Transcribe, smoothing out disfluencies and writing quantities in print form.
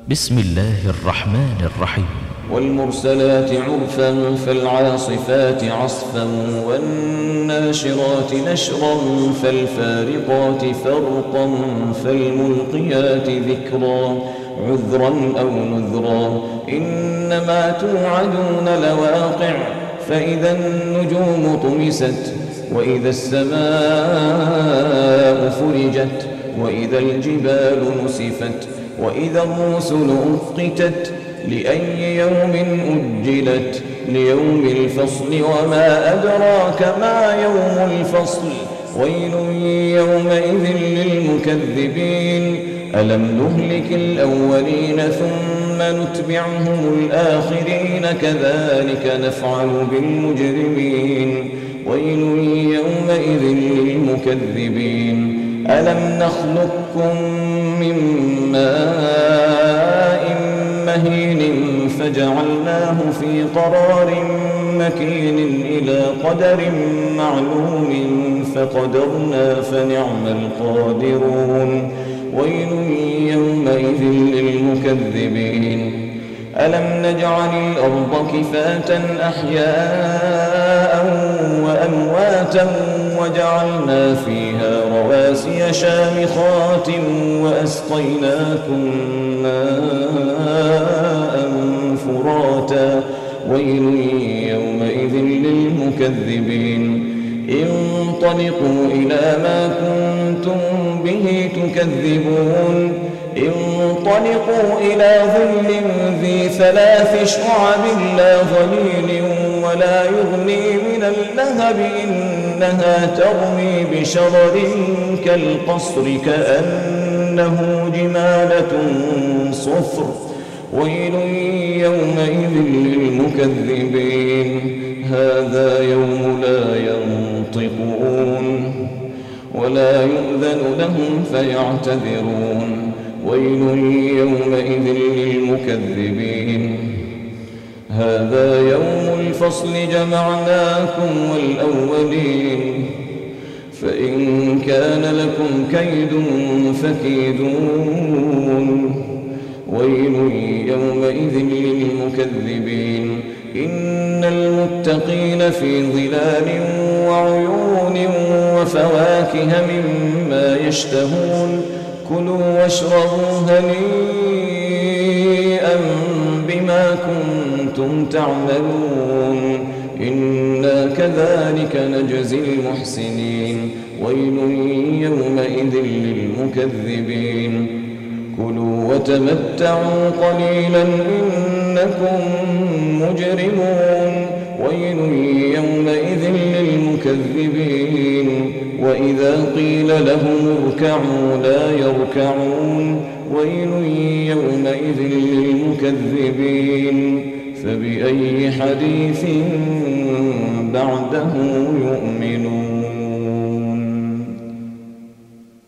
بسم الله الرحمن الرحيم. والمرسلات عرفا فالعاصفات عصفا والناشرات نشرا فالفارقات فرقا فالملقيات ذكرا عذرا أو نذرا إنما توعدون لواقع فإذا النجوم طمست وإذا السماء فرجت وإذا الجبال نسفت وإذا الرسل أقتت لأي يوم أجلت ليوم الفصل وما أدراك ما يوم الفصل ويل يومئذ للمكذبين ألم نهلك الأولين ثم نتبعهم الآخرين كذلك نفعل بالمجرمين ويل يومئذ للمكذبين ألم نخلقكم من ماء مهين فجعلناه في قرار مكين إلى قدر معلوم فقدرنا فنعم القادرون ويل يومئذ للمكذبين ألم نجعل الأرض كفاة أحياء وأمواتا وجعلنا فيها رواسي شامخات وأسقيناكم ماء فراتا ويل يومئذ للمكذبين انطلقوا إلى ما كنتم به تكذبون انطلقوا إلى ظل ذي 3 شعب لا ظليل ولا يغني من اللهب إنها ترمي بشرر كالقصر كأنه جمالة صفر ويل يومئذ للمكذبين هذا يوم لا ينطقون ولا يؤذن لهم فيعتذرون ويل يومئذ للمكذبين هذا يوم الفصل جمعناكم والأولين فإن كان لكم كيد فكيدون ويل يومئذ للمكذبين إن المتقين في ظلال وعيون وفواكه مما يشتهون كلوا واشربوا هنيئا بما كنتم تعملون إنا كذلك نجزي المحسنين ويل يومئذ للمكذبين كلوا وتمتعوا قليلا إنكم مجرمون ويل يومئذ للمكذبين وإذا قيل لهم اركعوا لا يركعون ويل يومئذ للمكذبين فبأي حديث بعده يؤمنون.